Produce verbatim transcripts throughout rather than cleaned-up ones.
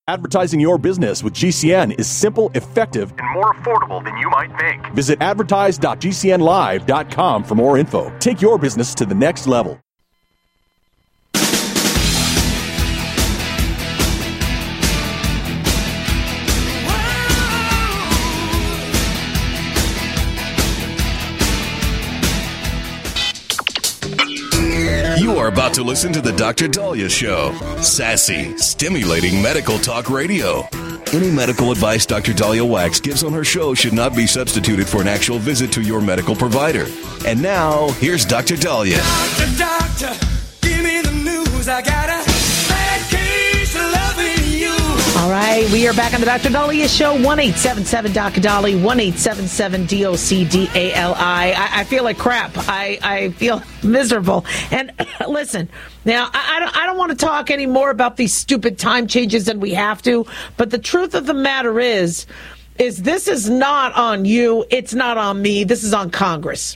Advertising your business with G C N is simple, effective, and more affordable than you might think. Visit advertise dot g c n live dot com for more info. Take your business to the next level. You are about to listen to the Doctor Daliah Show. Sassy, stimulating medical talk radio. Any medical advice Doctor Daliah Wax gives on her show should not be substituted for an actual visit to your medical provider. And now, here's Doctor Daliah. Doctor, doctor, give me the news. I got a bad case of loving you. All right, we are back on the Doctor Daliah Show. one eight seven seven D O C D A L I, one eight seven seven D O C D A L I. I, I feel like crap. I, I feel miserable. And listen, now, I, I don't, I don't want to talk anymore about these stupid time changes than we have to. But the truth of the matter is, is this is not on you. It's not on me. This is on Congress.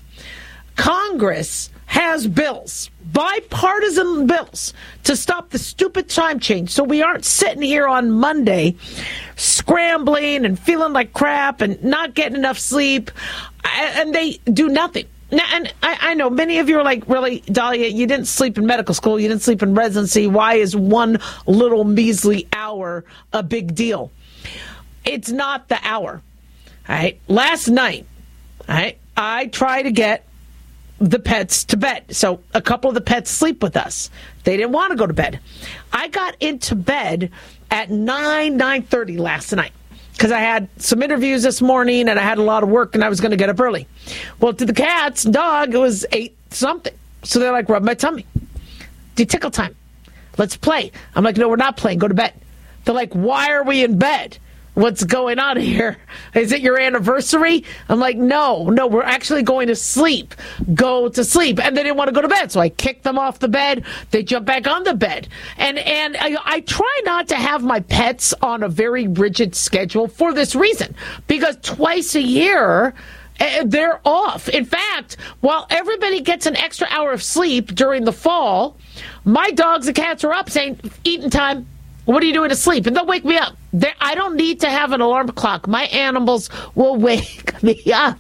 Congress has bills, bipartisan bills, to stop the stupid time change. So we aren't sitting here on Monday scrambling and feeling like crap and not getting enough sleep, and they do nothing. Now, and I, I know many of you are like, really, Daliah, you didn't sleep in medical school, you didn't sleep in residency. Why is one little measly hour a big deal? It's not the hour. All right. Last night, all right, I tried to get the pets to bed. So a couple of the pets sleep with us. They didn't want to go to bed. I got into bed at nine, nine thirty last night because I had some interviews this morning and I had a lot of work and I was going to get up early. Well, to the cats, dog, it was eight something. So they're like, rub my tummy. Do tickle time. Let's play. I'm like, no, we're not playing. Go to bed. They're like, why are we in bed? What's going on here? Is it your anniversary? I'm like, no, no, we're actually going to sleep. Go to sleep. And they didn't want to go to bed. So I kicked them off the bed. They jumped back on the bed. And and I, I try not to have my pets on a very rigid schedule for this reason. Because twice a year, they're off. In fact, while everybody gets an extra hour of sleep during the fall, my dogs and cats are up saying, eating time. What are you doing to sleep? And they'll wake me up. They're, I don't need to have an alarm clock. My animals will wake me up.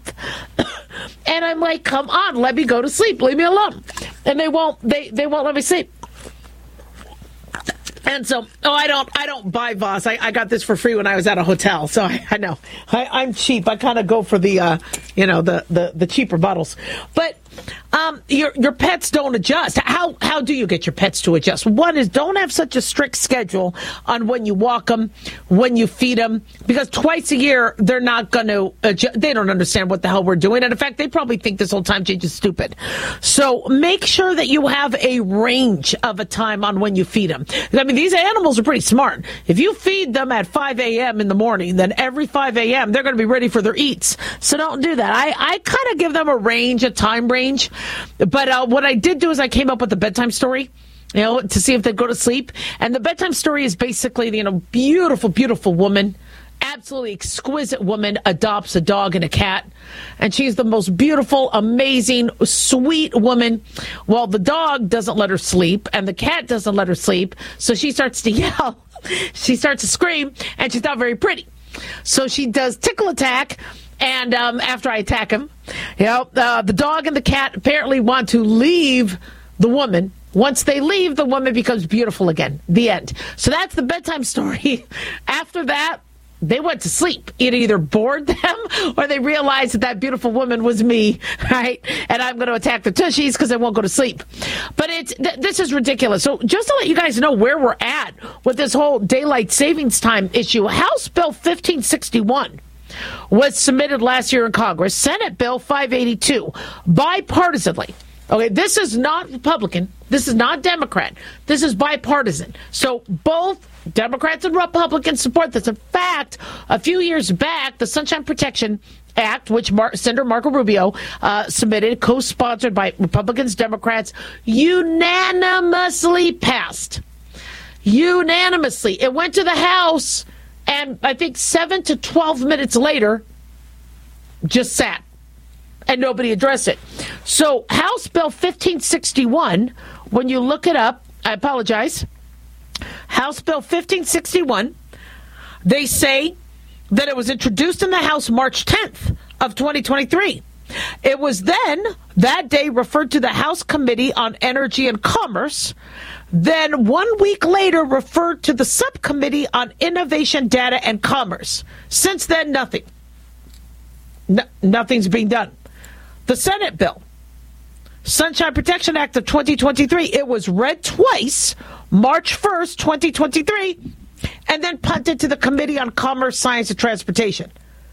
And I'm like, come on, let me go to sleep. Leave me alone. And they won't, they, they won't let me sleep. And so, oh, I don't, I don't buy Voss. I, I got this for free when I was at a hotel. So I, I know I, I'm cheap. I kind of go for the, uh, you know, the, the, the cheaper bottles. But um, your your pets don't adjust. How how do you get your pets to adjust? One is don't have such a strict schedule on when you walk them, when you feed them, because twice a year they're not going to adjust. They don't understand what the hell we're doing. And in fact, they probably think this whole time change is stupid. So make sure that you have a range of a time on when you feed them. I mean, these animals are pretty smart. If you feed them at five a.m. in the morning, then every five a.m. they're going to be ready for their eats. So don't do that. I, I kind of give them a range, a time range. But uh, what I did do is I came up with a bedtime story, you know, to see if they'd go to sleep. And the bedtime story is basically, you know, beautiful, beautiful woman, absolutely exquisite woman adopts a dog and a cat. And she's the most beautiful, amazing, sweet woman. Well, the dog doesn't let her sleep and the cat doesn't let her sleep. So she starts to yell. She starts to scream and she's not very pretty. So she does tickle attack. And um, after I attack him, you know, uh, the dog and the cat apparently want to leave the woman. Once they leave, the woman becomes beautiful again. The end. So that's the bedtime story. After that, they went to sleep. It either bored them or they realized that that beautiful woman was me, right? And I'm going to attack the tushies because I won't go to sleep. But it's th- this is ridiculous. So just to let you guys know where we're at with this whole daylight savings time issue, House Bill fifteen sixty-one was submitted last year in Congress. Senate Bill five eighty-two, bipartisanly. Okay, this is not Republican. This is not Democrat. This is bipartisan. So both Democrats and Republicans support this. In fact, a few years back, the Sunshine Protection Act, which Mar- Senator Marco Rubio uh, submitted, co-sponsored by Republicans, Democrats, unanimously passed. Unanimously. It went to the House. And I think seven to twelve minutes later, just sat. And nobody addressed it. So House Bill fifteen sixty-one, when you look it up, I apologize. House Bill fifteen sixty-one They say that it was introduced in the House March tenth of twenty twenty-three. It was then, that day, referred to the House Committee on Energy and Commerce, then one week later referred to the Subcommittee on Innovation, Data, and Commerce. Since then, nothing. No, nothing's being done. The Senate bill, Sunshine Protection Act of twenty twenty-three, it was read twice, March first, twenty twenty-three, and then punted to the Committee on Commerce, Science, and Transportation.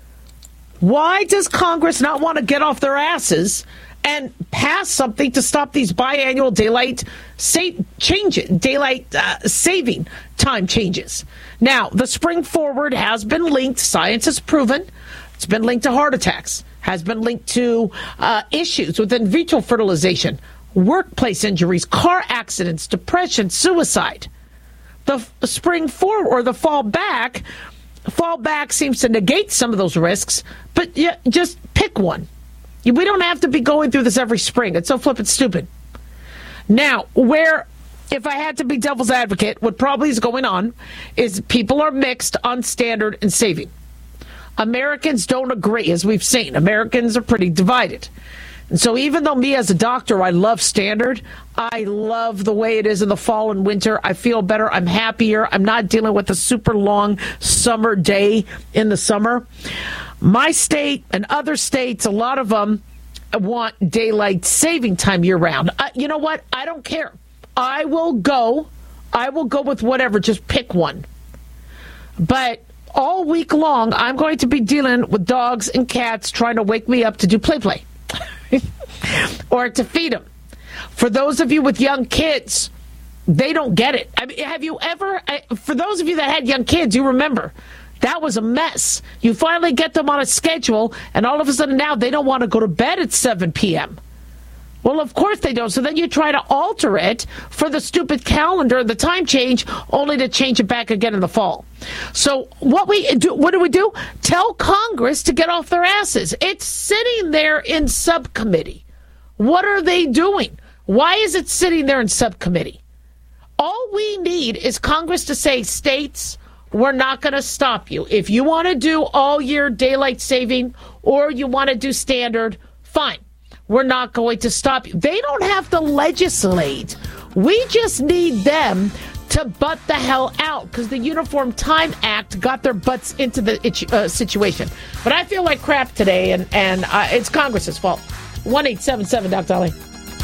Why does Congress not want to get off their asses and pass something to stop these biannual daylight sa- changes, daylight uh, saving time changes? Now, the spring forward has been linked, science has proven, it's been linked to heart attacks, has been linked to uh, issues with in vitro fertilization, workplace injuries, car accidents, depression, suicide. The f- spring forward or the fall back, fall back seems to negate some of those risks, but yeah, just pick one. We don't have to be going through this every spring. It's so flippin' stupid. Now, where, if I had to be devil's advocate, what probably is going on is people are mixed on standard and saving. Americans don't agree, as we've seen. Americans are pretty divided. And so even though me as a doctor, I love standard, I love the way it is in the fall and winter. I feel better. I'm happier. I'm not dealing with a super long summer day in the summer. My state and other states, a lot of them want daylight saving time year round. Uh, you know what? I don't care. I will go. I will go with whatever. Just pick one. But all week long, I'm going to be dealing with dogs and cats trying to wake me up to do play-play or to feed them. For those of you with young kids, they don't get it. I mean, have you ever, for those of you that had young kids, you remember, that was a mess. You finally get them on a schedule, and all of a sudden now they don't want to go to bed at seven p.m. Well, of course they don't. So then you try to alter it for the stupid calendar, the time change, only to change it back again in the fall. So what we do, what do we do? Tell Congress to get off their asses. It's sitting there in subcommittee. What are they doing? Why is it sitting there in subcommittee? All we need is Congress to say, states, we're not going to stop you. If you want to do all year daylight saving or you want to do standard, fine. We're not going to stop you. They don't have to legislate. We just need them to butt the hell out because the Uniform Time Act got their butts into the uh, situation. But I feel like crap today, and, and uh, it's Congress's fault. one eight seven seven, Doctor Dolly.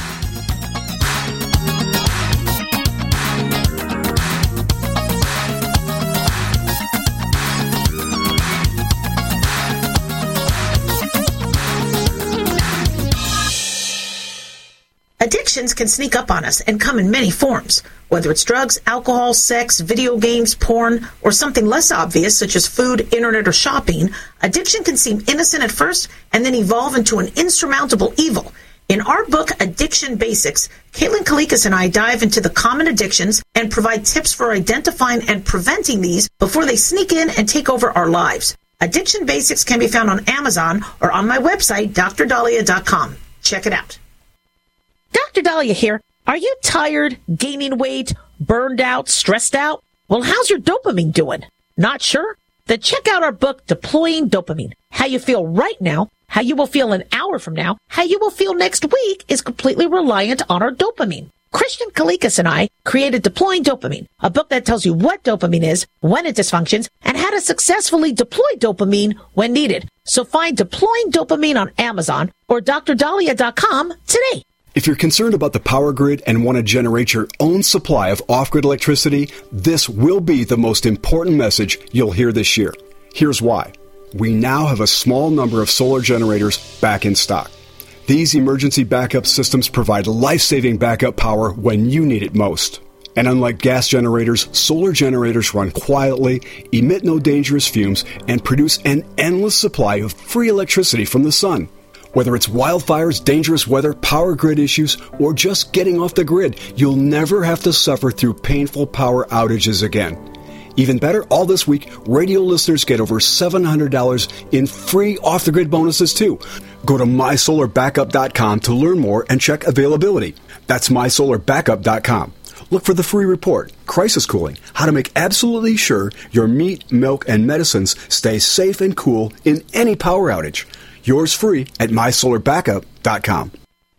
Addictions can sneak up on us and come in many forms, whether it's drugs, alcohol, sex, video games, porn, or something less obvious such as food, internet, or shopping. Addiction can seem innocent at first and then evolve into an insurmountable evil. In our book, Addiction Basics, Caitlin Kalikas and I dive into the common addictions and provide tips for identifying and preventing these before they sneak in and take over our lives. Addiction Basics can be found on Amazon or on my website, D R Dahlia dot com. Check it out. Doctor Dahlia here. Are you tired, gaining weight, burned out, stressed out? Well, how's your dopamine doing? Not sure? Then check out our book, Deploying Dopamine. How you feel right now, how you will feel an hour from now, how you will feel next week is completely reliant on our dopamine. Christian Kalikas and I created Deploying Dopamine, a book that tells you what dopamine is, when it dysfunctions, and how to successfully deploy dopamine when needed. So find Deploying Dopamine on Amazon or D R Dahlia dot com today. If you're concerned about the power grid and want to generate your own supply of off-grid electricity, this will be the most important message you'll hear this year. Here's why. We now have a small number of solar generators back in stock. These emergency backup systems provide life-saving backup power when you need it most. And unlike gas generators, solar generators run quietly, emit no dangerous fumes, and produce an endless supply of free electricity from the sun. Whether it's wildfires, dangerous weather, power grid issues, or just getting off the grid, you'll never have to suffer through painful power outages again. Even better, all this week, radio listeners get over seven hundred dollars in free off-the-grid bonuses, too. Go to my solar backup dot com to learn more and check availability. That's my solar backup dot com. look for the free report, Crisis Cooling, how to make absolutely sure your meat, milk, and medicines stay safe and cool in any power outage. Yours free at my solar backup dot com.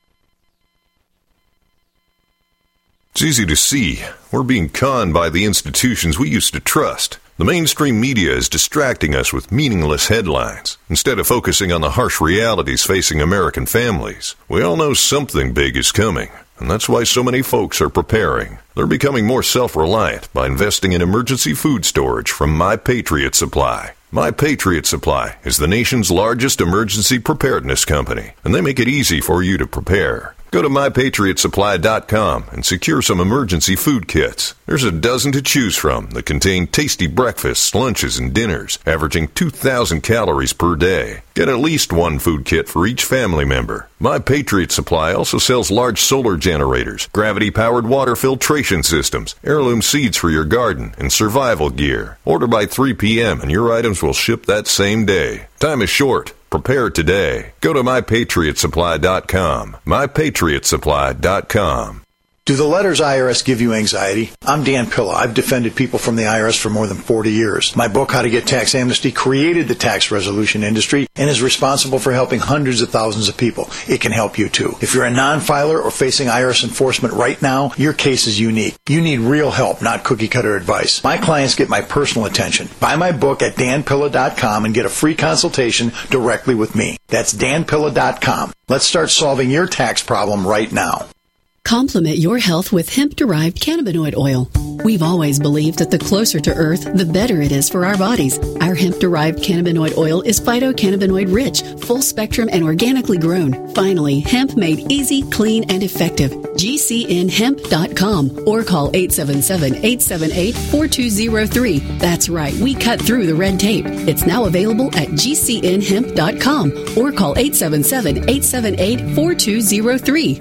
It's easy to see. We're being conned by the institutions we used to trust. The mainstream media is distracting us with meaningless headlines instead of focusing on the harsh realities facing American families. We all know something big is coming, and that's why so many folks are preparing. They're becoming more self-reliant by investing in emergency food storage from My Patriot Supply. My Patriot Supply is the nation's largest emergency preparedness company, and they make it easy for you to prepare. Go to my patriot supply dot com and secure some emergency food kits. There's a dozen to choose from that contain tasty breakfasts, lunches, and dinners, averaging two thousand calories per day. Get at least one food kit for each family member. My Patriot Supply also sells large solar generators, gravity-powered water filtration systems, heirloom seeds for your garden, and survival gear. Order by three p.m. and your items will ship that same day. Time is short. Prepare today. Go to my patriot supply dot com. my patriot supply dot com. Do the letters I R S give you anxiety? I'm Dan Pilla. I've defended people from the I R S for more than forty years. My book, How to Get Tax Amnesty, created the tax resolution industry and is responsible for helping hundreds of thousands of people. It can help you too. If you're a non-filer or facing I R S enforcement right now, your case is unique. You need real help, not cookie-cutter advice. My clients get my personal attention. Buy my book at dan pilla dot com and get a free consultation directly with me. That's dan pilla dot com. Let's start solving your tax problem right now. Complement your health with hemp-derived cannabinoid oil. We've always believed that the closer to Earth, the better it is for our bodies. Our hemp-derived cannabinoid oil is phytocannabinoid-rich, full-spectrum, and organically grown. Finally, hemp made easy, clean, and effective. G C N hemp dot com or call eight seven seven, eight seven eight, four two zero three. That's right, we cut through the red tape. It's now available at G C N hemp dot com or call eight seven seven, eight seven eight, four two zero three.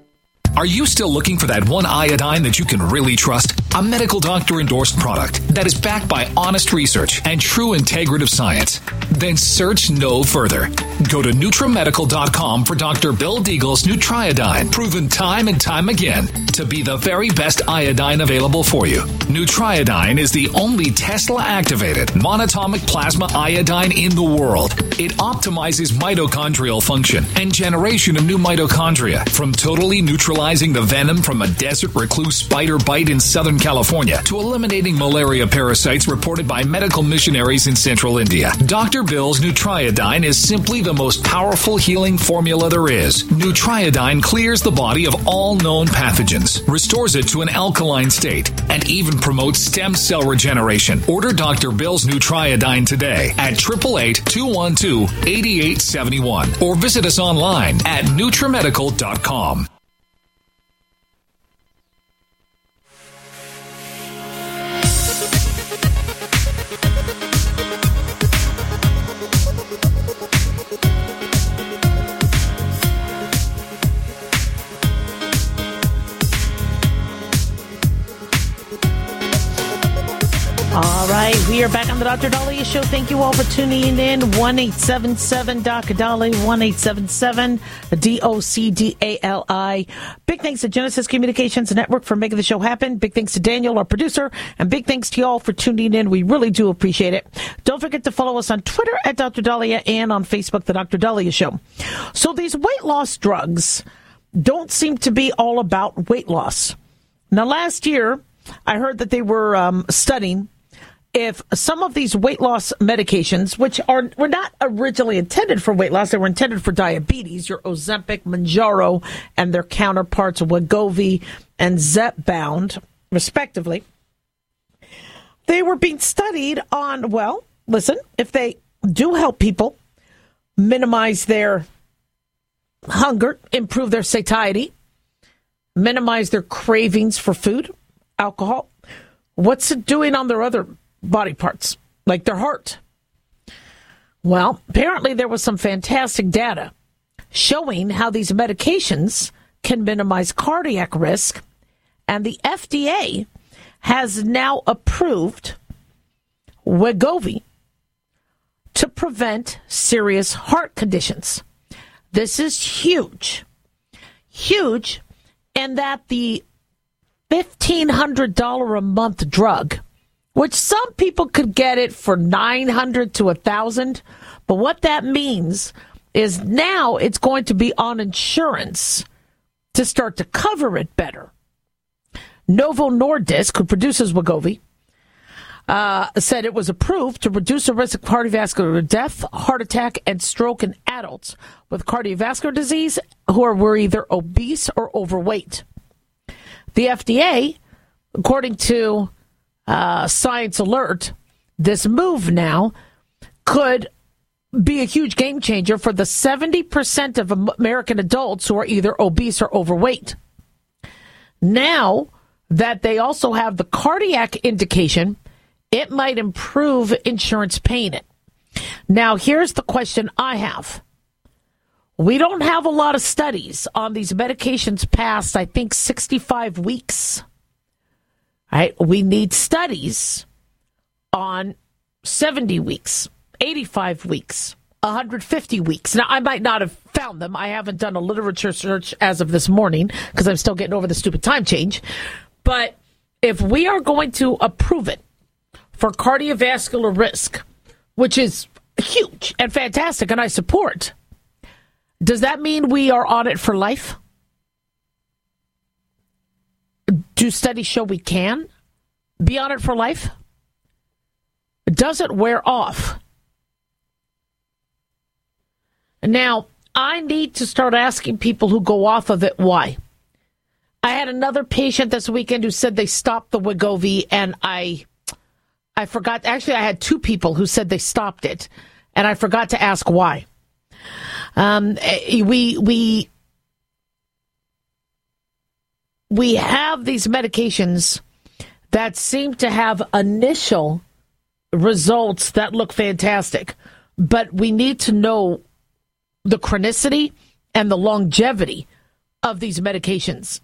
Are you still looking for that one iodine that you can really trust? A medical doctor endorsed product that is backed by honest research and true integrative science? Then search no further. Go to NutriMedical dot com for Doctor Bill Deagle's Nutriodine, proven time and time again to be the very best iodine available for you. Nutriodine is the only Tesla-activated monatomic plasma iodine in the world. It optimizes mitochondrial function and generation of new mitochondria from totally neutralizing the venom from a desert recluse spider bite in Southern California to eliminating malaria parasites reported by medical missionaries in central India. Doctor Bill's Nutriodine is simply the most powerful healing formula there is. Nutriodine clears the body of all known pathogens, restores it to an alkaline state, and even promotes stem cell regeneration. Order Doctor Bill's Nutriodine today at eight eight eight, two one two, eight eight seven one or visit us online at NutriMedical dot com. All right, we are back on the Doctor Daliah Show. Thank you all for tuning in. one eight seven seven D O C D A L I, one eight seven seven D O C D A L I. Big thanks to Genesis Communications Network for making the show happen. Big thanks to Daniel, our producer, and big thanks to you all for tuning in. We really do appreciate it. Don't forget to follow us on Twitter at Doctor Daliah and on Facebook, The Doctor Daliah Show. So these weight loss drugs don't seem to be all about weight loss. Now, last year, I heard that they were um, studying if some of these weight loss medications, which are were not originally intended for weight loss, they were intended for diabetes, your Ozempic, Mounjaro, and their counterparts, Wegovy and Zepbound, respectively, they were being studied on, well, listen, if they do help people minimize their hunger, improve their satiety, minimize their cravings for food, alcohol, what's it doing on their other body parts, like their heart? Well, apparently there was some fantastic data showing how these medications can minimize cardiac risk, and the F D A has now approved Wegovy to prevent serious heart conditions. This is huge, huge, in that the fifteen hundred dollars a month drug, which some people could get it for nine hundred dollars to one thousand dollars. But what that means is now it's going to be on insurance to start to cover it better. Novo Nordisk, who produces Wegovy, uh, said it was approved to reduce the risk of cardiovascular death, heart attack, and stroke in adults with cardiovascular disease who are, were either obese or overweight. The F D A, according to uh, Science Alert, this move now could be a huge game changer for the seventy percent of American adults who are either obese or overweight. Now that they also have the cardiac indication, it might improve insurance payment. Now, here's the question I have. We don't have a lot of studies on these medications past, I think, sixty-five weeks. All right? We need studies on seventy weeks, eighty-five weeks, one hundred fifty weeks. Now, I might not have found them. I haven't done a literature search as of this morning because I'm still getting over the stupid time change. But if we are going to approve it for cardiovascular risk, which is huge and fantastic, and I support, does that mean we are on it for life? Do studies show we can be on it for life? Does it wear off? Now, I need to start asking people who go off of it why. I had another patient this weekend who said they stopped the Wegovy, and I I forgot. Actually, I had two people who said they stopped it, and I forgot to ask why. Um, we we we have these medications that seem to have initial results that look fantastic, but we need to know the chronicity and the longevity of these medications.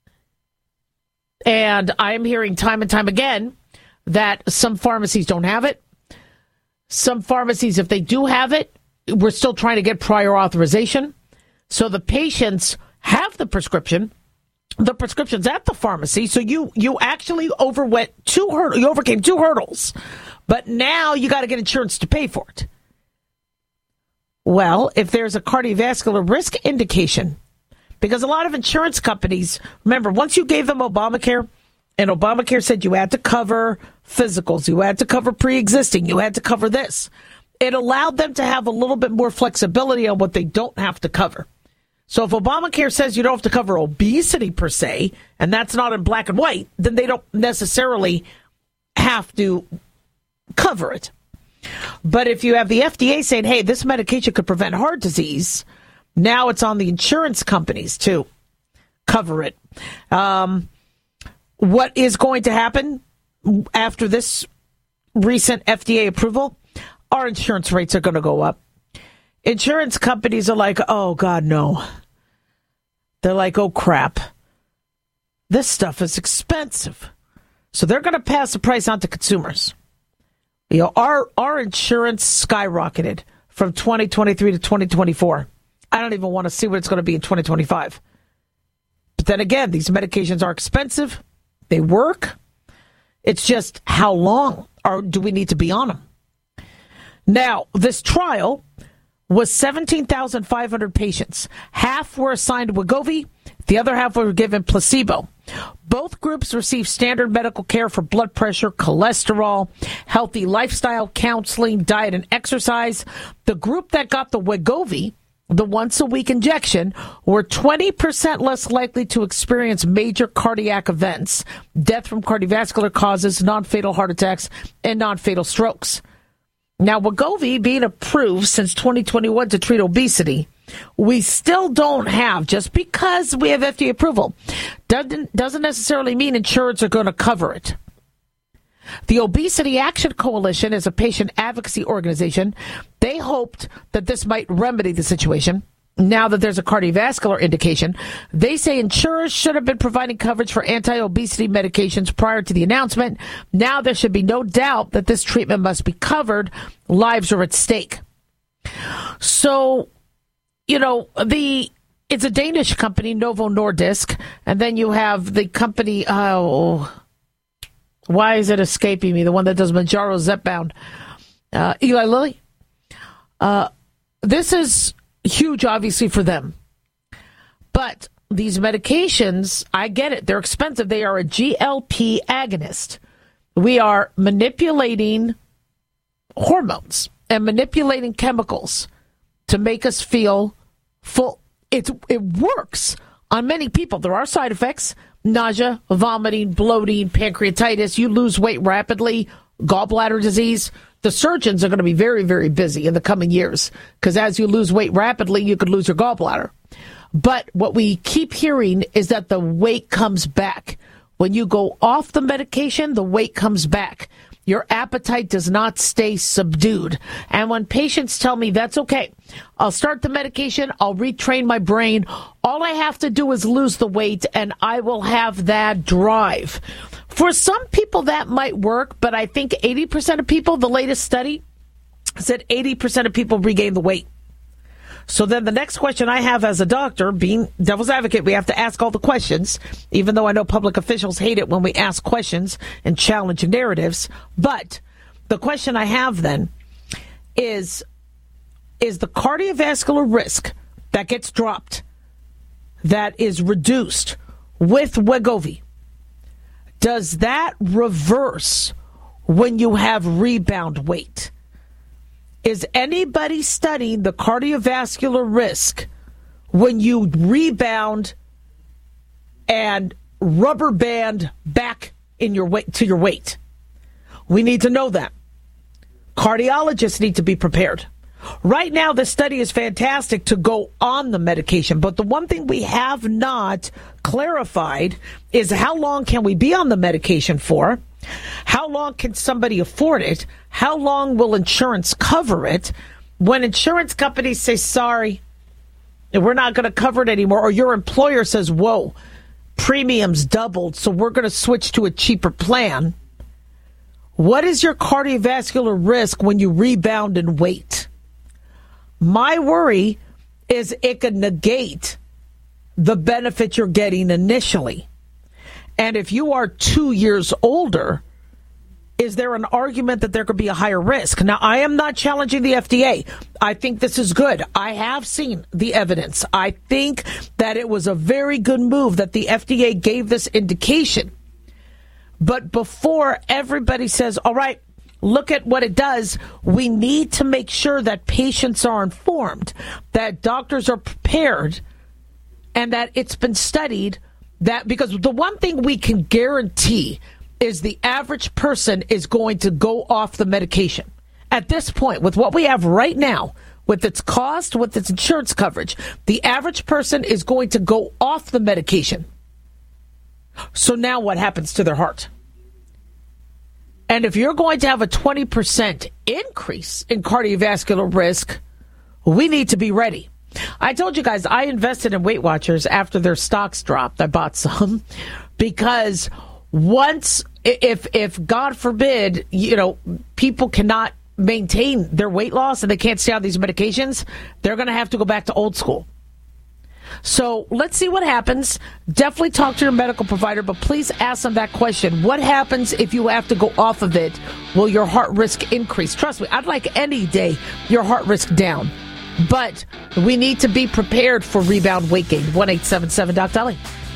And I am hearing time and time again that some pharmacies don't have it. Some pharmacies, if they do have it, we're still trying to get prior authorization. So the patients have the prescription. The prescription's at the pharmacy. So you, you actually overwent two hurdles. You overcame two hurdles. But now you got to get insurance to pay for it. Well, if there's a cardiovascular risk indication, because a lot of insurance companies, remember, once you gave them Obamacare, and Obamacare said you had to cover physicals, you had to cover pre-existing, you had to cover this, it allowed them to have a little bit more flexibility on what they don't have to cover. So if Obamacare says you don't have to cover obesity per se, and that's not in black and white, then they don't necessarily have to cover it. But if you have the F D A saying, hey, this medication could prevent heart disease, now it's on the insurance companies to cover it. Um, what is going to happen after this recent F D A approval? Our insurance rates are going to go up. Insurance companies are like, oh, God, no. They're like, oh, crap. This stuff is expensive. So they're going to pass the price on to consumers. You know, our, our insurance skyrocketed from twenty twenty-three to twenty twenty-four. I don't even want to see what it's going to be in twenty twenty-five. But then again, these medications are expensive. They work. It's just how long or do we need to be on them? Now, this trial was seventeen thousand five hundred patients. Half were assigned Wegovy. The other half were given placebo. Both groups received standard medical care for blood pressure, cholesterol, healthy lifestyle, counseling, diet, and exercise. The group that got the Wegovy, the once-a-week injection, were twenty percent less likely to experience major cardiac events, death from cardiovascular causes, non-fatal heart attacks, and non-fatal strokes. Now, Wegovy being approved since twenty twenty-one to treat obesity, we still don't have, just because we have F D A approval, doesn't, doesn't necessarily mean insurers are going to cover it. The Obesity Action Coalition is a patient advocacy organization. They hoped that this might remedy the situation. Now that there's a cardiovascular indication, they say insurers should have been providing coverage for anti-obesity medications prior to the announcement. Now there should be no doubt that this treatment must be covered. Lives are at stake. So, you know, the it's a Danish company, Novo Nordisk, and then you have the company, oh, why is it escaping me? The one that does Mounjaro Zepbound, uh, Eli Lilly. Uh, this is huge, obviously, for them. But these medications, I get it. They're expensive. They are a G L P agonist. We are manipulating hormones and manipulating chemicals to make us feel full. It, it works on many people. There are side effects: nausea, vomiting, bloating, pancreatitis. You lose weight rapidly, gallbladder disease. The surgeons are going to be very, very busy in the coming years because as you lose weight rapidly, you could lose your gallbladder. But what we keep hearing is that the weight comes back. When you go off the medication, the weight comes back. Your appetite does not stay subdued. And when patients tell me that's okay, I'll start the medication, I'll retrain my brain. All I have to do is lose the weight and I will have that drive. For some people that might work, but I think eighty percent of people, the latest study said eighty percent of people regain the weight. So then the next question I have as a doctor, being devil's advocate, we have to ask all the questions, even though I know public officials hate it when we ask questions and challenge narratives. But the question I have then is, is the cardiovascular risk that gets dropped, that is reduced with Wegovy, does that reverse when you have rebound weight? Is anybody studying the cardiovascular risk when you rebound and rubber band back in your weight to your weight? We need to know that. Cardiologists need to be prepared. Right now, the study is fantastic to go on the medication, but the one thing we have not clarified is how long can we be on the medication for? How long can somebody afford it? How long will insurance cover it? When insurance companies say, sorry, we're not going to cover it anymore, or your employer says, whoa, premiums doubled, so we're going to switch to a cheaper plan. What is your cardiovascular risk when you rebound in weight? My worry is it could negate the benefit you're getting initially. And if you are two years older, is there an argument that there could be a higher risk? Now, I am not challenging the F D A. I think this is good. I have seen the evidence. I think that it was a very good move that the F D A gave this indication. But before everybody says, all right, look at what it does, we need to make sure that patients are informed, that doctors are prepared, and that it's been studied. That because the one thing we can guarantee is the average person is going to go off the medication. At this point, with what we have right now, with its cost, with its insurance coverage, the average person is going to go off the medication. So now what happens to their heart? And if you're going to have a twenty percent increase in cardiovascular risk, we need to be ready. I told you guys I invested in Weight Watchers after their stocks dropped. I bought some because once, if if God forbid, you know, people cannot maintain their weight loss and they can't stay on these medications, they're going to have to go back to old school. So let's see what happens. Definitely talk to your medical provider, but please ask them that question. What happens if you have to go off of it? Will your heart risk increase? Trust me, I'd like any day your heart risk down. But we need to be prepared for rebound weight gain. one eight seven seven Doc Dolly.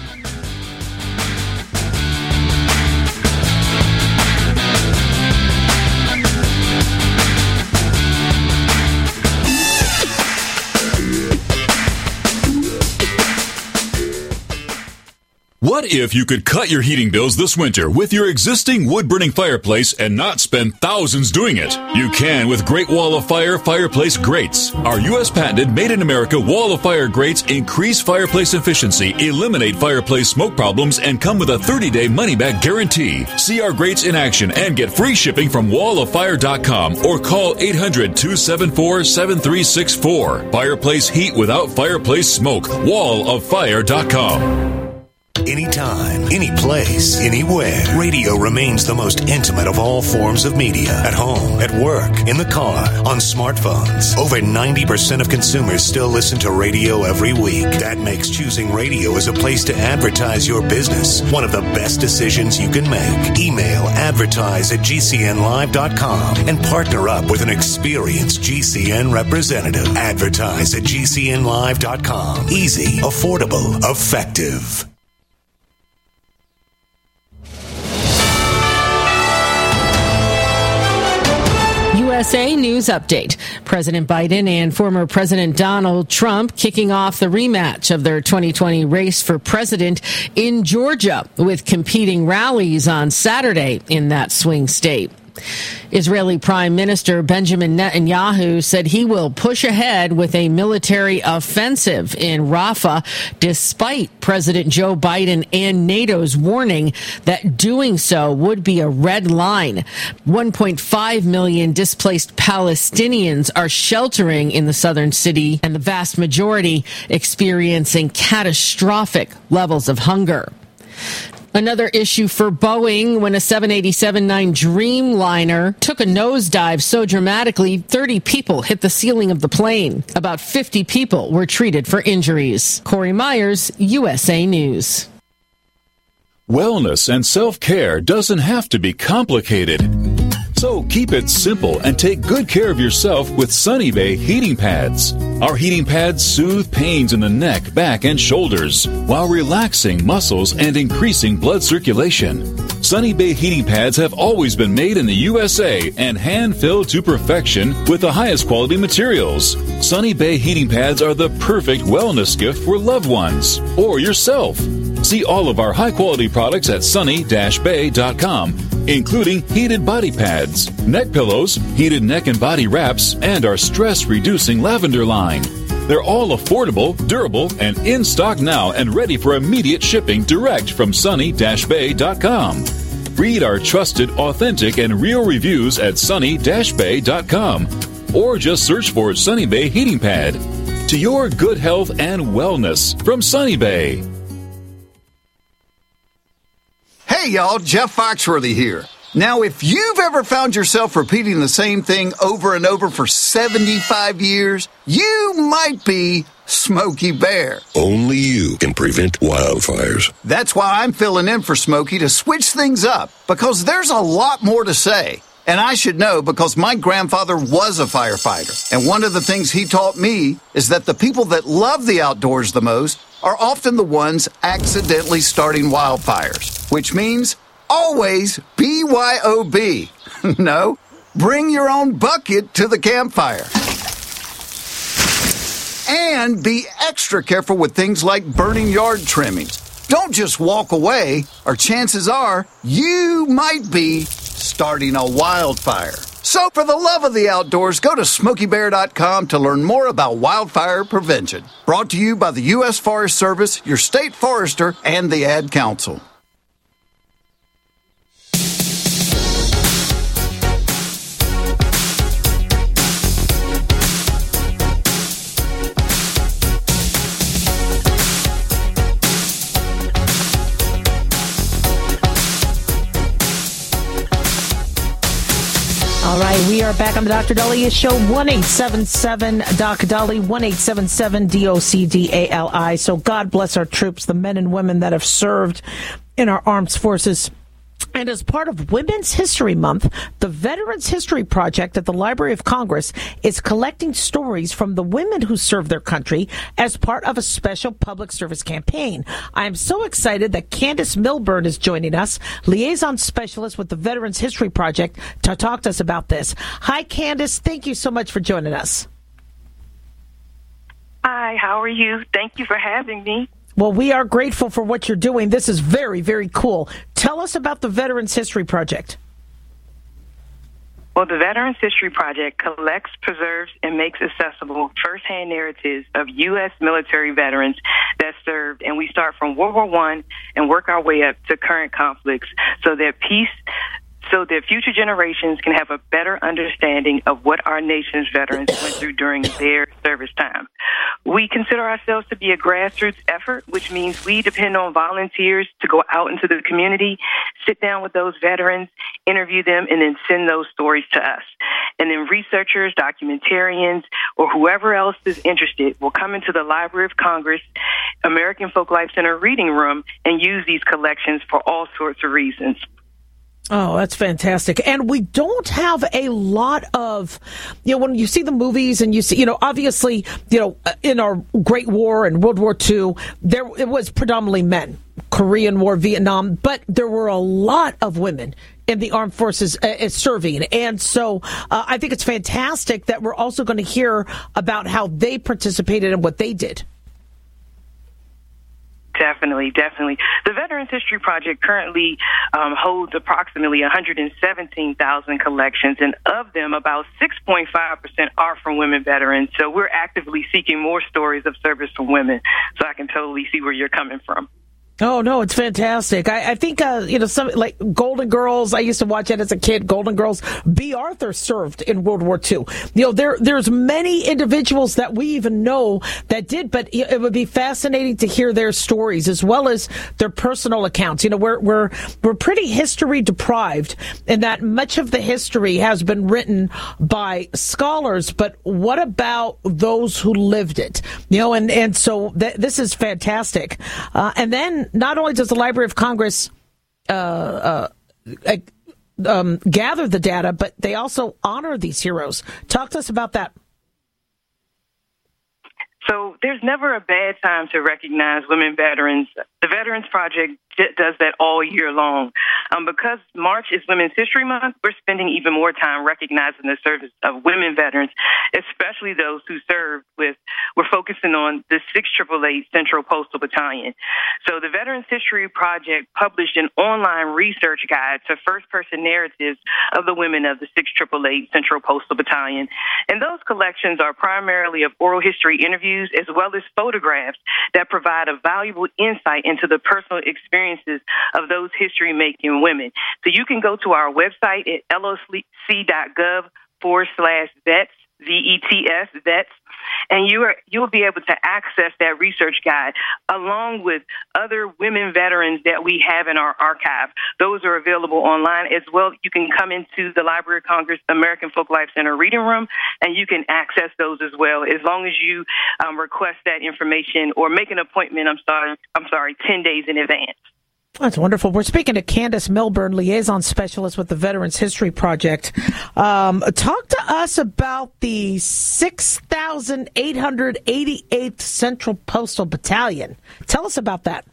What if you could cut your heating bills this winter with your existing wood-burning fireplace and not spend thousands doing it? You can with Great Wall of Fire fireplace grates. Our U S patented made-in-America Wall of Fire grates increase fireplace efficiency, eliminate fireplace smoke problems, and come with a thirty-day money-back guarantee. See our grates in action and get free shipping from wall of fire dot com or call eight hundred, two seven four, seven three six four. Fireplace heat without fireplace smoke. wall of fire dot com. Anytime, any place, anywhere. Radio remains the most intimate of all forms of media. At home, at work, in the car, on smartphones. Over ninety percent of consumers still listen to radio every week. That makes choosing radio as a place to advertise your business one of the best decisions you can make. Email advertise at G C N live dot com and partner up with an experienced G C N representative. Advertise at G C N live dot com. Easy, affordable, effective. U S A News Update. President Biden and former President Donald Trump kicking off the rematch of their twenty twenty race for president in Georgia with competing rallies on Saturday in that swing state. Israeli Prime Minister Benjamin Netanyahu said he will push ahead with a military offensive in Rafah, despite President Joe Biden and NATO's warning that doing so would be a red line. one point five million displaced Palestinians are sheltering in the southern city, and the vast majority experiencing catastrophic levels of hunger. Another issue for Boeing when a seven eighty-seven nine Dreamliner took a nosedive so dramatically, thirty people hit the ceiling of the plane. About fifty people were treated for injuries. Corey Myers, U S A News. Wellness and self-care doesn't have to be complicated. So keep it simple and take good care of yourself with Sunny Bay heating pads. Our heating pads soothe pains in the neck, back, and shoulders while relaxing muscles and increasing blood circulation. Sunny Bay heating pads have always been made in the U S A and hand-filled to perfection with the highest quality materials. Sunny Bay heating pads are the perfect wellness gift for loved ones or yourself. See all of our high-quality products at sunny dash bay dot com, including heated body pads, neck pillows, heated neck and body wraps, and our stress-reducing lavender line. They're all affordable, durable, and in stock now and ready for immediate shipping direct from sunny dash bay dot com. Read our trusted, authentic, and real reviews at sunny dash bay dot com or just search for Sunny Bay Heating Pad. To your good health and wellness from Sunny Bay. Hey y'all, Jeff Foxworthy here. Now, if you've ever found yourself repeating the same thing over and over for seventy-five years, you might be Smokey Bear. Only you can prevent wildfires. That's why I'm filling in for Smokey to switch things up, because there's a lot more to say. And I should know because my grandfather was a firefighter. And one of the things he taught me is that the people that love the outdoors the most are often the ones accidentally starting wildfires, which means always B Y O B. No, bring your own bucket to the campfire. And be extra careful with things like burning yard trimmings. Don't just walk away, or chances are you might be starting a wildfire. So for the love of the outdoors, go to smokey bear dot com to learn more about wildfire prevention. Brought to you by the U S Forest Service, your state forester, and the Ad Council. All right, we are back on the Doctor Daliah Show. one eight seven seven D O C D A L I, one eight seven seven D O C D A L I. So God bless our troops, the men and women that have served in our armed forces. And as part of Women's History Month, the Veterans History Project at the Library of Congress is collecting stories from the women who served their country as part of a special public service campaign. I am so excited that Candace Milburn is joining us, liaison specialist with the Veterans History Project, to talk to us about this. Hi, Candace. Thank you so much for joining us. Hi, how are you? Thank you for having me. Well, we are grateful for what you're doing. This is very, very cool. Tell us about the Veterans History Project. Well, the Veterans History Project collects, preserves, and makes accessible firsthand narratives of U S military veterans that served, and we start from World War One and work our way up to current conflicts so that peace so that future generations can have a better understanding of what our nation's veterans went through during their service time. We consider ourselves to be a grassroots effort, which means we depend on volunteers to go out into the community, sit down with those veterans, interview them, and then send those stories to us. And then researchers, documentarians, or whoever else is interested will come into the Library of Congress, American Folklife Center reading room, and use these collections for all sorts of reasons. Oh, that's fantastic. And we don't have a lot of, you know, when you see the movies and you see, you know, obviously, you know, in our Great War and World War Two, there it was predominantly men, Korean War, Vietnam, but there were a lot of women in the armed forces uh, serving. And so uh, I think it's fantastic that we're also going to hear about how they participated and what they did. Definitely, definitely. The Veterans History Project currently um, holds approximately one hundred seventeen thousand collections, and of them, about six point five percent are from women veterans. So we're actively seeking more stories of service from women. So I can totally see where you're coming from. Oh, no, it's fantastic. I, I think, uh, you know, some like Golden Girls, I used to watch it as a kid, Golden Girls. B. Arthur served in World War Two. You know, there there's many individuals that we even know that did, but it would be fascinating to hear their stories as well as their personal accounts. You know, we're, we're, we're pretty history deprived in that much of the history has been written by scholars, but what about those who lived it? You know, and, and so th- this is fantastic. Uh, and then, not only does the Library of Congress uh, uh, um, gather the data, but they also honor these heroes. Talk to us about that. So there's never a bad time to recognize women veterans. The Veterans Project does that all year long. Um, because March is Women's History Month, we're spending even more time recognizing the service of women veterans, especially those who served with, we're focusing on the six eight eight eight Central Postal Battalion. So the Veterans History Project published an online research guide to first-person narratives of the women of the six eight eight eight Central Postal Battalion. And those collections are primarily of oral history interviews as well as photographs that provide a valuable insight into the personal experiences of those history-making women. So you can go to our website at loc.gov forward slash vets, V E T S, vets, and you are, you'll be able to access that research guide along with other women veterans that we have in our archive. Those are available online as well. You can come into the Library of Congress American Folklife Center reading room, and you can access those as well as long as you um, request that information or make an appointment, I'm sorry, I'm sorry, ten days in advance. That's wonderful. We're speaking to Candace Milburn, liaison specialist with the Veterans History Project. Um, talk to us about the six thousand eight hundred eighty-eighth Central Postal Battalion. Tell us about that.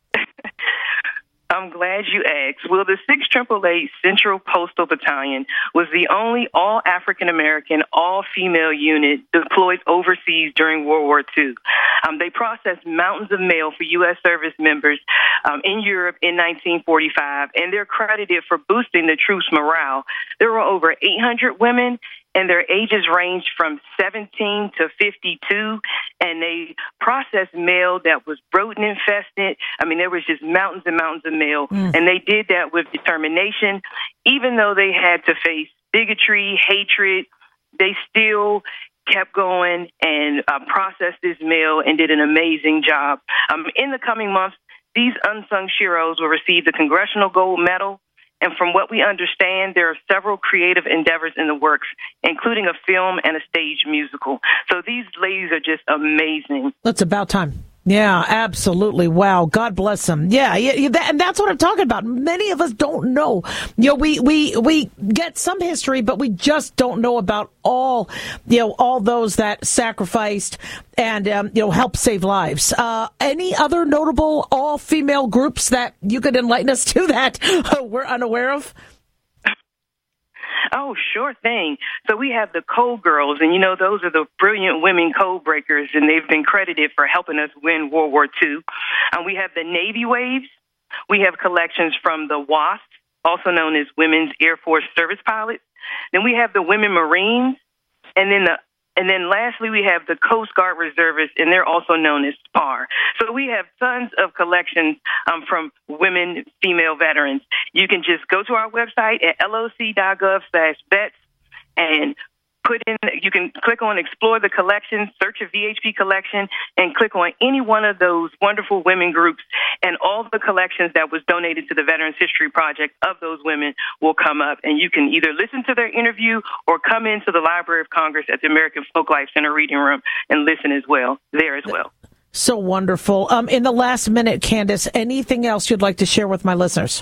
I'm glad you asked. Well, the six eight eight eight Central Postal Battalion was the only all-African-American, all-female unit deployed overseas during World War Two. Um, they processed mountains of mail for U S service members um, in Europe in nineteen forty-five, and they're credited for boosting the troops' morale. There were over eight hundred women, and their ages ranged from seventeen to fifty-two, and they processed mail that was rodent infested. I mean, there was just mountains and mountains of mail, mm. and they did that with determination. Even though they had to face bigotry, hatred, they still kept going and uh, processed this mail and did an amazing job. Um, in the coming months, these unsung heroes will receive the Congressional Gold Medal. And from what we understand, there are several creative endeavors in the works, including a film and a stage musical. So these ladies are just amazing. It's about time. Yeah, absolutely. Wow. God bless them. Yeah, yeah, that, and that's what I'm talking about. Many of us don't know. You know, we, we, we get some history, but we just don't know about all, you know, all those that sacrificed and, um, you know, helped save lives. Uh, any other notable all-female groups that you could enlighten us to that we're unaware of? Oh, sure thing. So we have the Code Girls, and, you know, those are the brilliant women code breakers, and they've been credited for helping us win World War Two. And we have the Navy Waves. We have collections from the WASP, also known as Women's Air Force Service Pilots. Then we have the Women Marines, and then the And then lastly, we have the Coast Guard Reservists, and they're also known as SPAR. So we have tons of collections um, from women, female veterans. You can just go to our website at loc.gov slash vets and put in, you can click on Explore the Collection, search a V H P collection, and click on any one of those wonderful women groups, and all the collections that was donated to the Veterans History Project of those women will come up, and you can either listen to their interview or come into the Library of Congress at the American Folklife Center Reading Room and listen as well, there as well. So wonderful. Um, in the last minute, Candace, anything else you'd like to share with my listeners?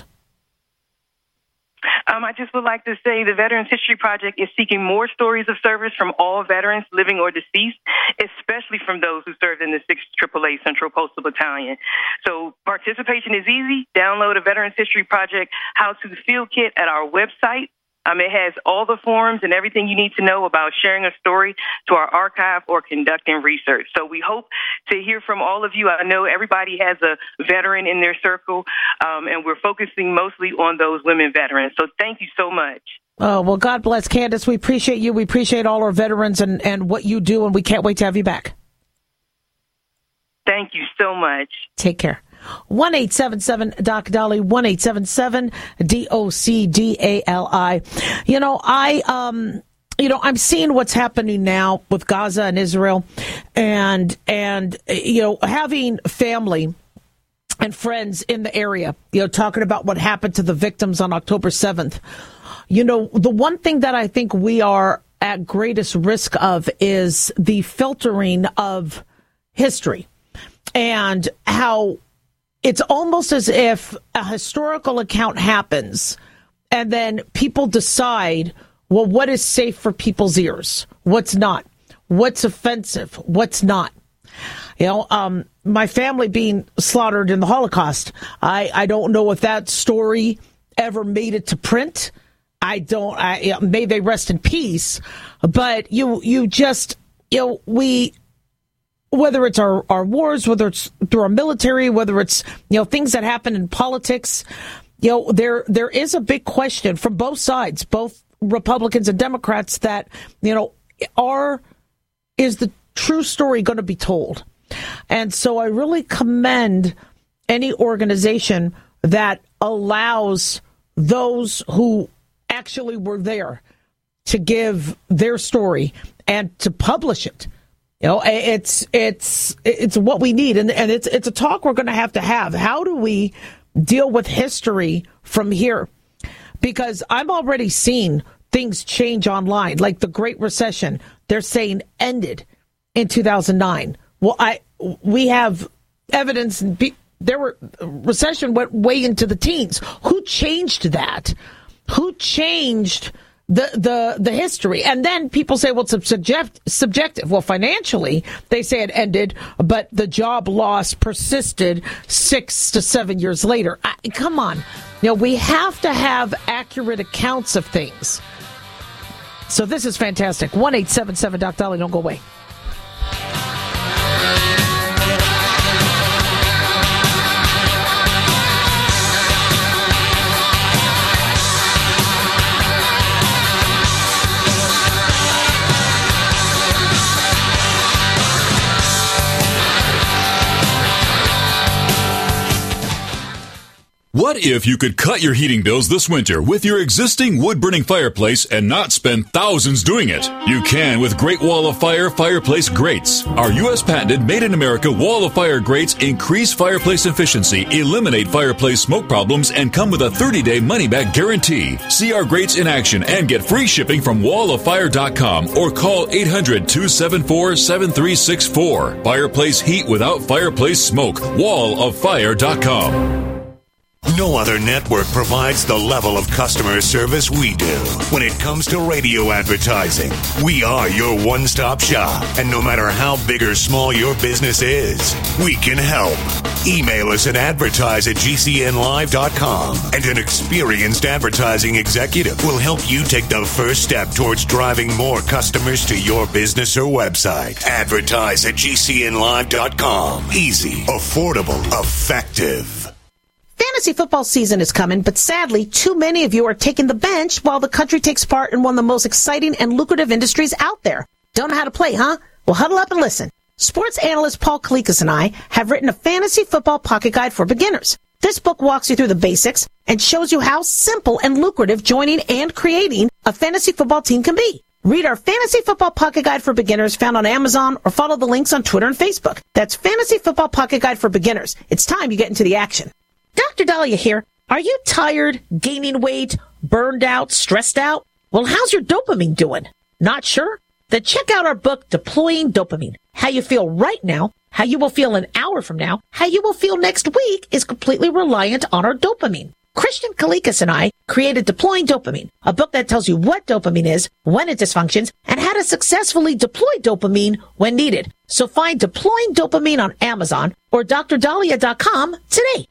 Um, I just would like to say the Veterans History Project is seeking more stories of service from all veterans, living or deceased, especially from those who served in the sixth triple A Central Postal Battalion. So participation is easy. Download a Veterans History Project How-To Field Kit at our website. Um, it has all the forms and everything you need to know about sharing a story to our archive or conducting research. So we hope to hear from all of you. I know everybody has a veteran in their circle, um, and we're focusing mostly on those women veterans. So thank you so much. Oh, well, God bless, Candace. We appreciate you. We appreciate all our veterans and, and what you do, and we can't wait to have you back. Thank you so much. Take care. one eight seven seven Doc Dolly, one eight seven seven D O C D A L I. You know, I, um, you know, I'm seeing what's happening now with Gaza and Israel, and, and, you know, having family and friends in the area, you know, talking about what happened to the victims on October seventh. You know, the one thing that I think we are at greatest risk of is the filtering of history, and how it's almost as if a historical account happens and then people decide, well, what is safe for people's ears? What's not? What's offensive? What's not? You know, um, my family being slaughtered in the Holocaust, I, I don't know if that story ever made it to print. I don't, I, may they rest in peace. But you, you just, you know, we, whether it's our, our wars, whether it's through our military, whether it's, you know, things that happen in politics, you know, there there is a big question from both sides, both Republicans and Democrats, that, you know, are, is the true story going to be told? And so I really commend any organization that allows those who actually were there to give their story and to publish it. You know, it's it's it's what we need, and and it's it's a talk we're going to have to have. How do we deal with history from here? Because I'm already seeing things change online, like the Great Recession. They're saying ended in two thousand nine. Well, I we have evidence. There were recession went way into the teens. Who changed that? Who changed the the the history? And then people say, well, it's subject, subjective. Well, financially, they say it ended, but the job loss persisted six to seven years later. I, come on. You know, we have to have accurate accounts of things. So this is fantastic. one eight seven seven Doc Dolly. Don't go away. What if you could cut your heating bills this winter with your existing wood-burning fireplace and not spend thousands doing it? You can with Great Wall of Fire fireplace grates. Our U S patented made-in-America Wall of Fire grates increase fireplace efficiency, eliminate fireplace smoke problems, and come with a thirty-day money-back guarantee. See our grates in action and get free shipping from wall of fire dot com or call eight hundred, two seven four, seven three six four. Fireplace heat without fireplace smoke. wall of fire dot com. No other network provides the level of customer service we do. When it comes to radio advertising, we are your one-stop shop. And no matter how big or small your business is, we can help. Email us at advertise at g c n live dot com, and an experienced advertising executive will help you take the first step towards driving more customers to your business or website. Advertise at g c n live dot com. Easy, affordable, effective. Fantasy football season is coming, but sadly, too many of you are taking the bench while the country takes part in one of the most exciting and lucrative industries out there. Don't know how to play, huh? Well, huddle up and listen. Sports analyst Paul Kalikas and I have written a fantasy football pocket guide for beginners. This book walks you through the basics and shows you how simple and lucrative joining and creating a fantasy football team can be. Read our Fantasy Football Pocket Guide for Beginners found on Amazon or follow the links on Twitter and Facebook. That's Fantasy Football Pocket Guide for Beginners. It's time you get into the action. Doctor Dahlia here. Are you tired, gaining weight, burned out, stressed out? Well, how's your dopamine doing? Not sure? Then check out our book, Deploying Dopamine. How you feel right now, how you will feel an hour from now, how you will feel next week is completely reliant on our dopamine. Christian Kalikas and I created Deploying Dopamine, a book that tells you what dopamine is, when it dysfunctions, and how to successfully deploy dopamine when needed. So find Deploying Dopamine on Amazon or D R dahlia dot com today.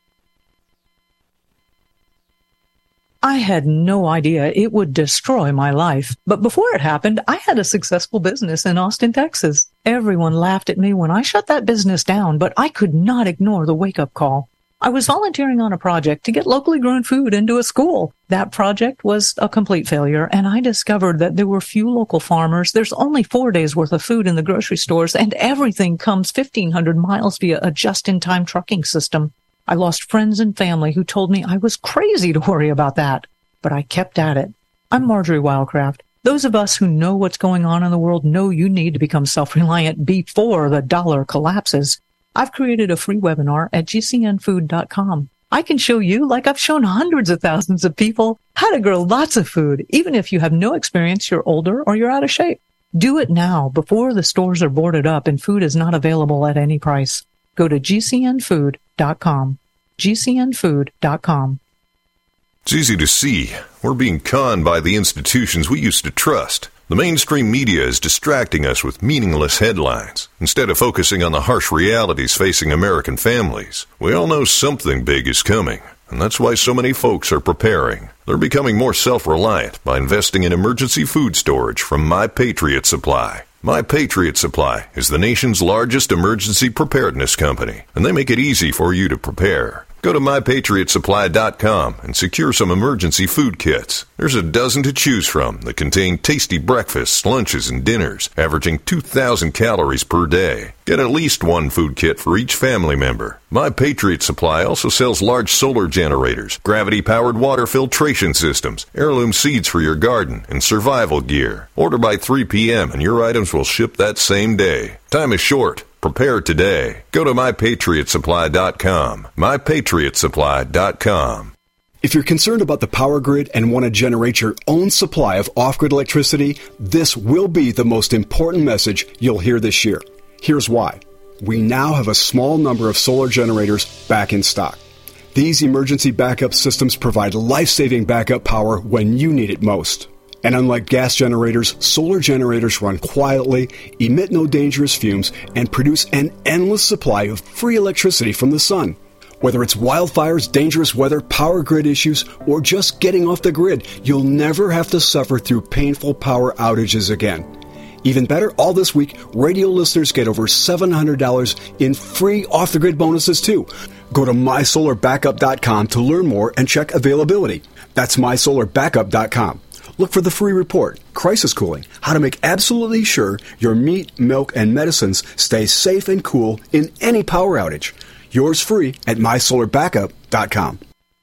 I had no idea it would destroy my life. But before it happened, I had a successful business in Austin, Texas. Everyone laughed at me when I shut that business down, but I could not ignore the wake-up call. I was volunteering on a project to get locally grown food into a school. That project was a complete failure, and I discovered that there were few local farmers. There's only four days worth of food in the grocery stores, and everything comes fifteen hundred miles via a just-in-time trucking system. I lost friends and family who told me I was crazy to worry about that, but I kept at it. I'm Marjorie Wildcraft. Those of us who know what's going on in the world know you need to become self-reliant before the dollar collapses. I've created a free webinar at G C N food dot com. I can show you, like I've shown hundreds of thousands of people, how to grow lots of food, even if you have no experience, you're older, or you're out of shape. Do it now, before the stores are boarded up and food is not available at any price. Go to G C N food dot com. G C N food dot com. It's easy to see. We're being conned by the institutions we used to trust. The mainstream media is distracting us with meaningless headlines instead of focusing on the harsh realities facing American families. We all know something big is coming, and that's why so many folks are preparing. They're becoming more self-reliant by investing in emergency food storage from My Patriot Supply. My Patriot Supply is the nation's largest emergency preparedness company, and they make it easy for you to prepare. Go to my patriot supply dot com and secure some emergency food kits. There's a dozen to choose from that contain tasty breakfasts, lunches, and dinners, averaging two thousand calories per day. Get at least one food kit for each family member. My Patriot Supply also sells large solar generators, gravity-powered water filtration systems, heirloom seeds for your garden, and survival gear. Order by three p.m. and your items will ship that same day. Time is short. Prepare today. Go to my patriot supply dot com. my patriot supply dot com. If you're concerned about the power grid and want to generate your own supply of off-grid electricity, this will be the most important message you'll hear this year. Here's why. We now have a small number of solar generators back in stock. These emergency backup systems provide life-saving backup power when you need it most. And unlike gas generators, solar generators run quietly, emit no dangerous fumes, and produce an endless supply of free electricity from the sun. Whether it's wildfires, dangerous weather, power grid issues, or just getting off the grid, you'll never have to suffer through painful power outages again. Even better, all this week, radio listeners get over seven hundred dollars in free off-the-grid bonuses too. Go to my solar backup dot com to learn more and check availability. That's my solar backup dot com. Look for the free report, Crisis Cooling, how to make absolutely sure your meat, milk, and medicines stay safe and cool in any power outage. Yours free at my solar backup dot com.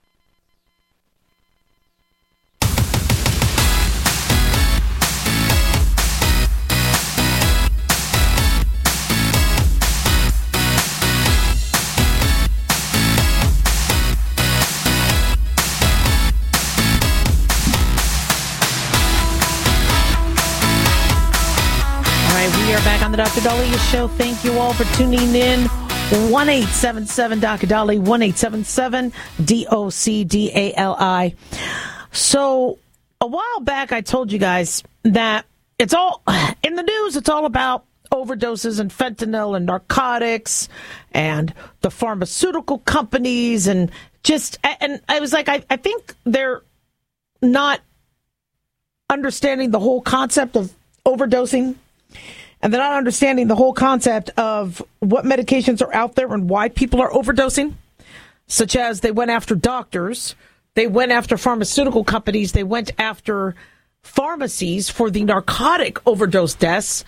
Back on the Doctor Dahlia Show. Thank you all for tuning in. one eight seven seven D O C Dali, one eight seven seven D O C D A L I. So a while back, I told you guys that it's all in the news. It's all about overdoses and fentanyl and narcotics and the pharmaceutical companies and just, and I was like, I, I think they're not understanding the whole concept of overdosing. And they're not understanding the whole concept of what medications are out there and why people are overdosing, such as they went after doctors, they went after pharmaceutical companies, they went after pharmacies for the narcotic overdose deaths,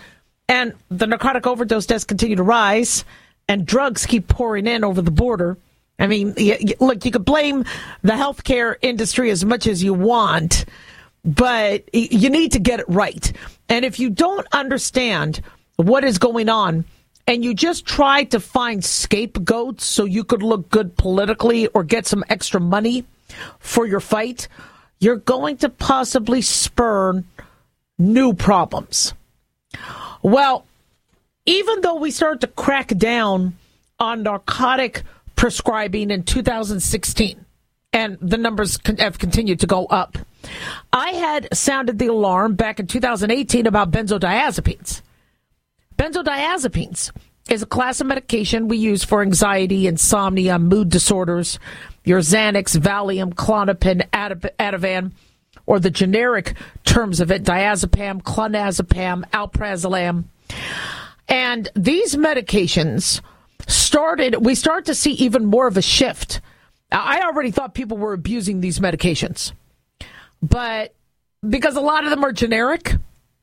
And the narcotic overdose deaths continue to rise, and drugs keep pouring in over the border. I mean, you, you, look, you could blame the healthcare industry as much as you want, but you need to get it right. And if you don't understand what is going on, and you just try to find scapegoats so you could look good politically or get some extra money for your fight, you're going to possibly spur new problems. Well, even though we started to crack down on narcotic prescribing in two thousand sixteen, and the numbers have continued to go up, I had sounded the alarm back in two thousand eighteen about benzodiazepines. Benzodiazepines is a class of medication we use for anxiety, insomnia, mood disorders, your Xanax, Valium, Klonopin, Ativan, or the generic terms of it, diazepam, clonazepam, alprazolam. And these medications started, we start to see even more of a shift. I already thought people were abusing these medications, but because a lot of them are generic,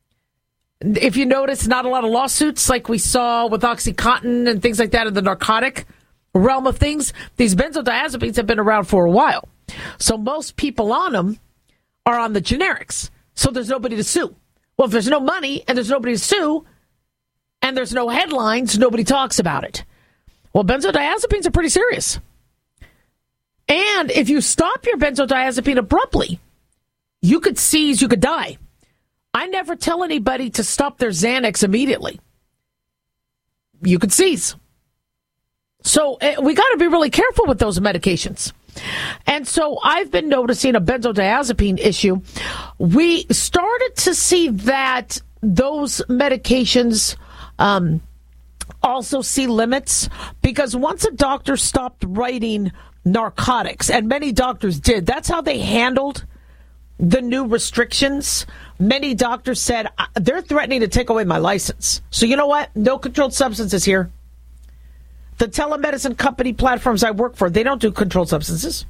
if you notice, not a lot of lawsuits like we saw with OxyContin and things like that in the narcotic realm of things. These benzodiazepines have been around for a while. So most people on them are on the generics. So there's nobody to sue. Well, if there's no money and there's nobody to sue and there's no headlines, nobody talks about it. Well, benzodiazepines are pretty serious. And if you stop your benzodiazepine abruptly, you could seize, you could die. I never tell anybody to stop their Xanax immediately. You could seize. So uh, we got to be really careful with those medications. And so I've been noticing a benzodiazepine issue. We started to see that those medications um, also see limits, because once a doctor stopped writing narcotics, and many doctors did, that's how they handled the new restrictions. Many doctors said, they're threatening to take away my license. So you know what? No controlled substances here. The telemedicine company platforms I work for, they don't do controlled substances.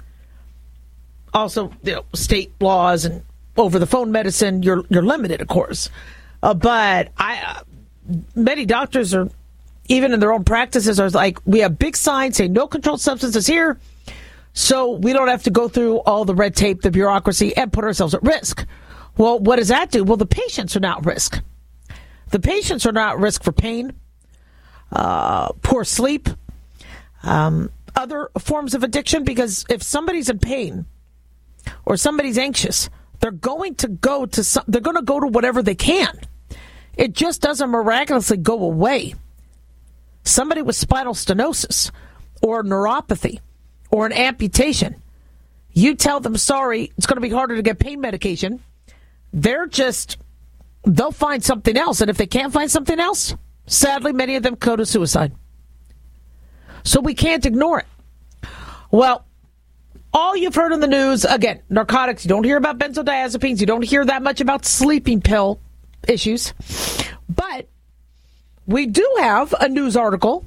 Also, you know, state laws and over-the-phone medicine, you're you're limited, of course. Uh, but I, uh, many doctors are, even in their own practices, are like, we have big signs saying no controlled substances here, so we don't have to go through all the red tape, the bureaucracy, and put ourselves at risk. Well, what does that do? Well, the patients are not at risk. The patients are not at risk for pain, uh, poor sleep, um, other forms of addiction, because if somebody's in pain or somebody's anxious, they're going to go to some, they're going to go to whatever they can. It just doesn't miraculously go away. Somebody with spinal stenosis or neuropathy or an amputation, you tell them, sorry, it's going to be harder to get pain medication. They're just, they'll find something else. And if they can't find something else, sadly, many of them go to suicide. So we can't ignore it. Well, all you've heard in the news, again, narcotics, you don't hear about benzodiazepines, you don't hear that much about sleeping pill issues. But we do have a news article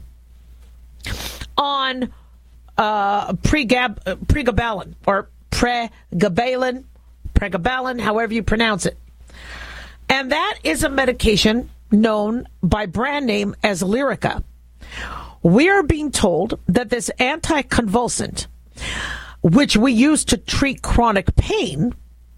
on uh, pregab, uh, pregabalin, or pregabalin, pregabalin, however you pronounce it. And that is a medication known by brand name as Lyrica. We are being told that this anticonvulsant, which we use to treat chronic pain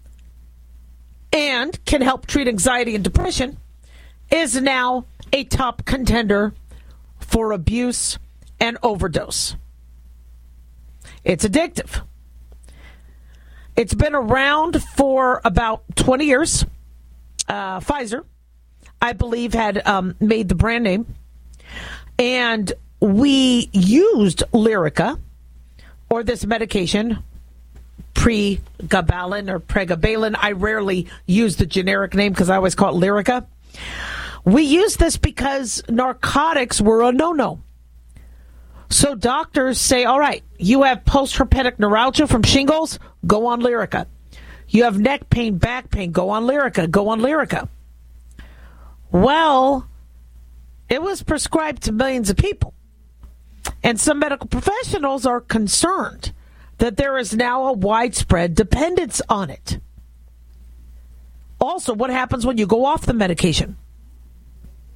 and can help treat anxiety and depression, is now a top contender for abuse and overdose. It's addictive. It's been around for about twenty years. Uh, Pfizer, I believe, had um, made the brand name. And we used Lyrica, or this medication, pregabalin or pregabalin. I rarely use the generic name because I always call it Lyrica. We used this because narcotics were a no-no. So doctors say, all right, you have post-herpetic neuralgia from shingles, go on Lyrica. You have neck pain, back pain, go on Lyrica, go on Lyrica. Well, it was prescribed to millions of people. And some medical professionals are concerned that there is now a widespread dependence on it. Also, what happens when you go off the medication?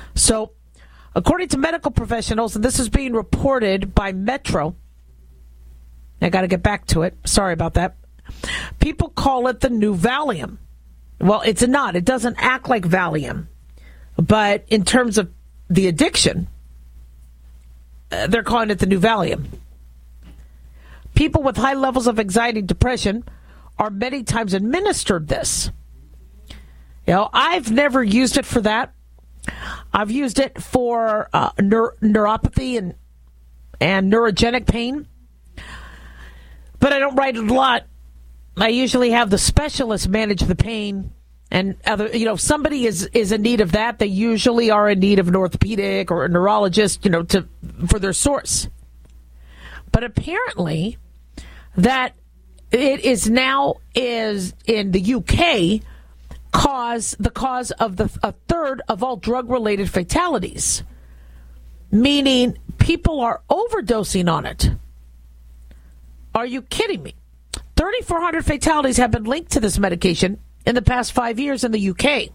So, according to medical professionals, and this is being reported by Metro, I got to get back to it. Sorry about that. People call it the new Valium. Well, it's not. It doesn't act like Valium. But in terms of the addiction, uh, they're calling it the new Valium. People with high levels of anxiety and depression are many times administered this. You know, I've never used it for that. I've used it for uh, neur- neuropathy and and neurogenic pain. But I don't write it a lot. I usually have the specialist manage the pain, and other, you know, if somebody is, is in need of that, they usually are in need of an orthopedic or a neurologist, you know, to for their source. But apparently, that it is now is in the U K cause the cause of the a third of all drug-related fatalities, meaning people are overdosing on it. Are you kidding me? thirty-four hundred fatalities have been linked to this medication in the past five years in the U K.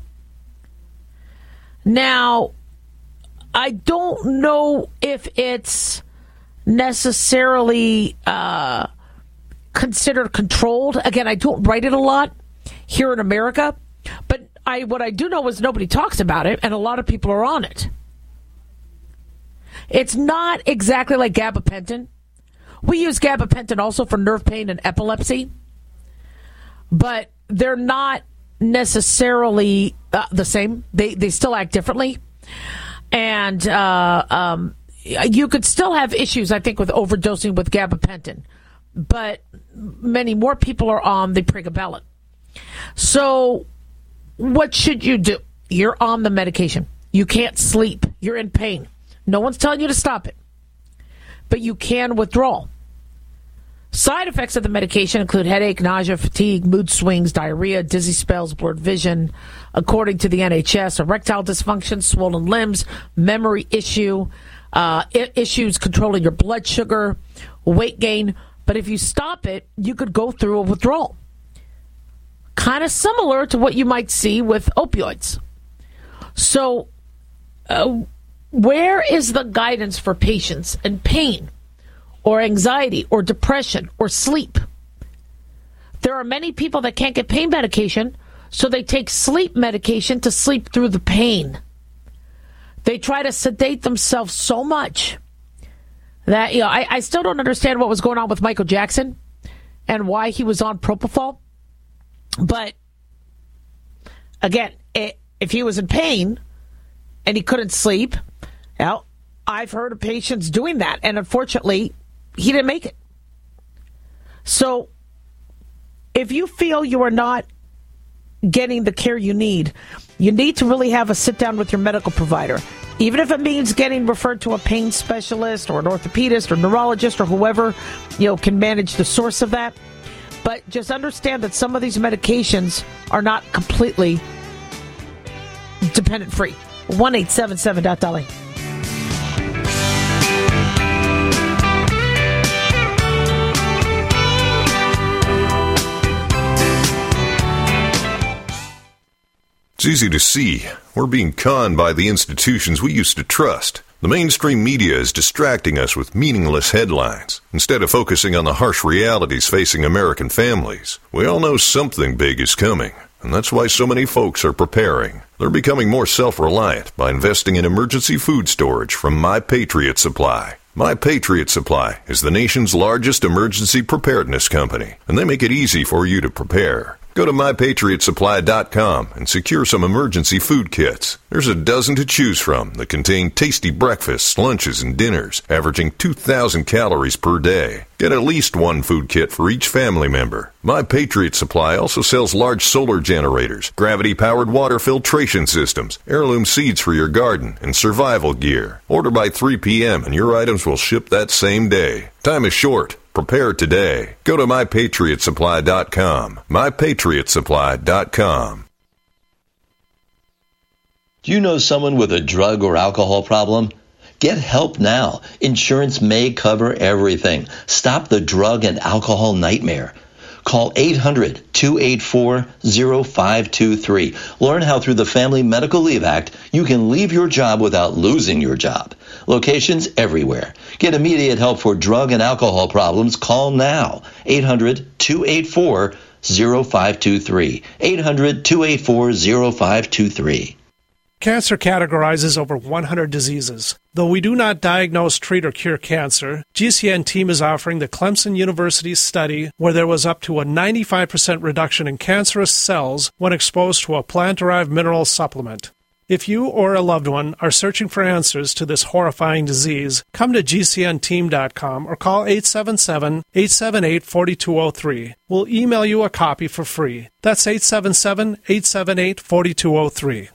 Now, I don't know if it's necessarily uh, considered controlled. Again, I don't write it a lot here in America, but I what I do know is nobody talks about it, and a lot of people are on it. It's not exactly like gabapentin. We use gabapentin also for nerve pain and epilepsy, but they're not necessarily uh, the same. They they still act differently, and uh, um, you could still have issues, I think, with overdosing with gabapentin, but many more people are on the pregabalin. So what should you do? You're on the medication. You can't sleep. You're in pain. No one's telling you to stop it, but you can withdraw. Side effects of the medication include headache, nausea, fatigue, mood swings, diarrhea, dizzy spells, blurred vision. According to the N H S, erectile dysfunction, swollen limbs, memory issue, uh, I- issues controlling your blood sugar, weight gain. But if you stop it, you could go through a withdrawal. Kind of similar to what you might see with opioids. So, uh, where is the guidance for patients in pain or anxiety or depression or sleep? There are many people that can't get pain medication, so they take sleep medication to sleep through the pain. They try to sedate themselves so much that, you know, I, I still don't understand what was going on with Michael Jackson and why he was on propofol. But again, it, if he was in pain and he couldn't sleep, well, I've heard of patients doing that, and unfortunately, he didn't make it. So if you feel you are not getting the care you need, you need to really have a sit down with your medical provider. Even if it means getting referred to a pain specialist or an orthopedist or neurologist or whoever, you know, can manage the source of that. But just understand that some of these medications are not completely dependent free. one eight seven seven dot Dolly. It's easy to see. We're being conned by the institutions we used to trust. The mainstream media is distracting us with meaningless headlines instead of focusing on the harsh realities facing American families. We all know something big is coming, and that's why so many folks are preparing. They're becoming more self-reliant by investing in emergency food storage from My Patriot Supply. My Patriot Supply is the nation's largest emergency preparedness company, and they make it easy for you to prepare. Go to my patriot supply dot com and secure some emergency food kits. There's a dozen to choose from that contain tasty breakfasts, lunches, and dinners, averaging two thousand calories per day. Get at least one food kit for each family member. My Patriot Supply also sells large solar generators, gravity-powered water filtration systems, heirloom seeds for your garden, and survival gear. Order by three p.m. and your items will ship that same day. Time is short. Prepare today. Go to my patriot supply dot com. my patriot supply dot com. Do you know someone with a drug or alcohol problem? Get help now. Insurance may cover everything. Stop the drug and alcohol nightmare. Call eight hundred, two eight four, zero five two three. Learn how through the Family Medical Leave Act, you can leave your job without losing your job. Locations everywhere. Get immediate help for drug and alcohol problems. Call now. eight hundred, two eight four, zero five two three. eight hundred, two eight four, zero five two three. Cancer categorizes over one hundred diseases. Though we do not diagnose, treat, or cure cancer, G C N team is offering the Clemson University study where there was up to a ninety-five percent reduction in cancerous cells when exposed to a plant-derived mineral supplement. If you or a loved one are searching for answers to this horrifying disease, come to G C N team dot com or call eight seven seven, eight seven eight, four two zero three. We'll email you a copy for free. That's eight seven seven, eight seven eight, four two zero three.